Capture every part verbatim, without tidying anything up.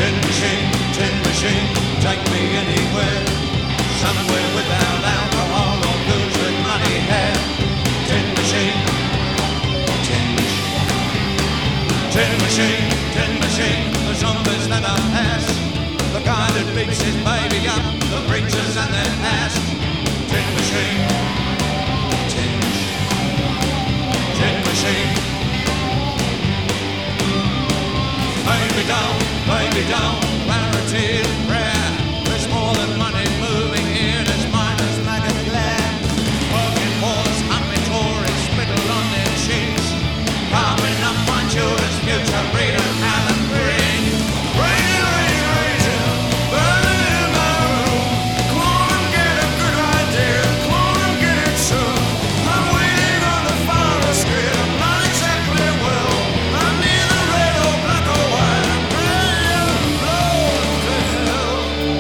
Tin machine, tin machine, take me anywhere. Somewhere without alcohol or booze with muddy hair. Tin machine, tin machine, tin machine, tin machine. The zombies never pass. The guy that beats his baby up, the preachers and their ass. Tin machine, tin machine, tin machine. Baby don't, baby don't, clarity is rare. There's more than money moving here, there's miners maggot glare. Working boys, happy Tories, spittle on their cheeks. Carving up my children's future, freedom, Alan Green. Rain, rain, rain, burning in my room. Come on and get a good idea, come on and get it soon. I'm waiting on the fire escape, I'm not exactly well. I'm neither red or black or white, I'm ready to blow to hell.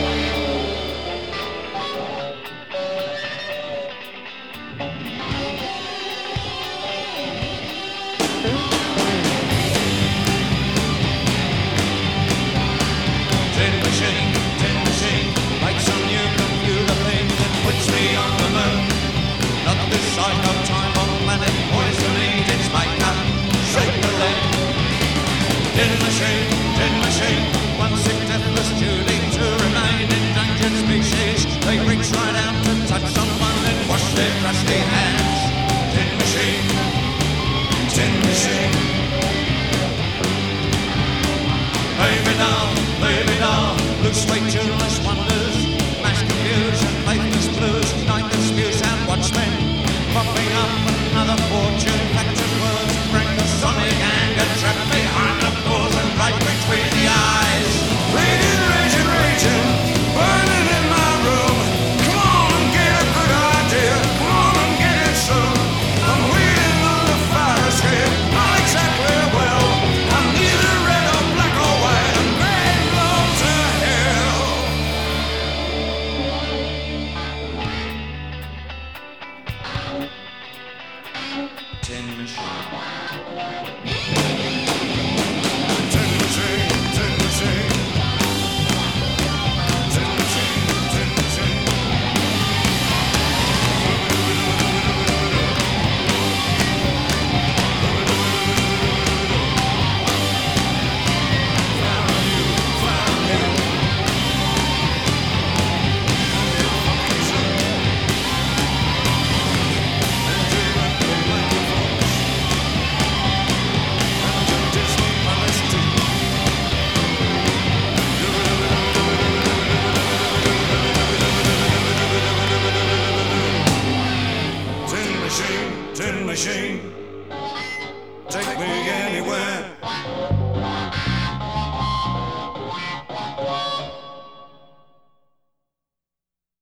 Tin machine, tin machine, like some new computer thing that puts me on the moon. Not this side of time on planet poisoning its makeup. Shake the leg. Tin machine, tin machine, one sick deathless duty to remain endangered species. They reach right out to touch someone and wash their crusty hands. Tin machine, tin machine. Baby doll, baby doll, loose weight tuneless wonders, mass confusion, faithless blues, night disputes and watchmen, popping up another fortune, factored words, bring the sonic anger, trapped behind the doors and right between the eyes. Raging, raging, raging, burning in my room. Come on and get a good idea, come on and get it soon. I'm waiting on the fire escape, not exactly well. I'm neither red or black or white, I'm ready to blow to hell. Tin machine. Tin machine, tin machine. Tin machine, tin machine. Tin machine, tin machine, take me anywhere.